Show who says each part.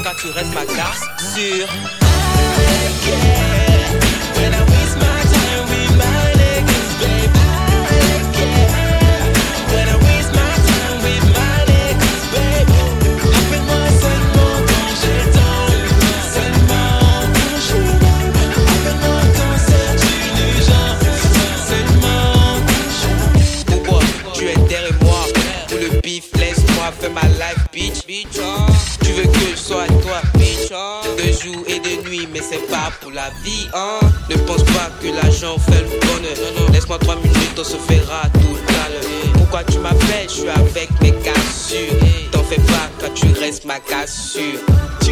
Speaker 1: car tu restes ma casse sûre.
Speaker 2: When I waste my time with my niggas, babe, I care. When I waste my time with my niggas, babe, appelle-moi seulement quand j'ai temps, seulement quand je veux. Appelle-moi quand c'est urgent, seulement quand je veux.
Speaker 1: Pourquoi tu es derrière moi? Pour le bif, laisse-moi faire ma life, bitch. Tu veux que je sois toi, bitch. De jour et de nuit, mais c'est pas pour la vie, hein. Ne pense pas que l'argent fait le bonheur. Laisse-moi 3 minutes, on se fera tout à l'heure. Pourquoi tu m'appelles? Je suis avec mes cassures. T'en fais pas quand tu restes ma cassure.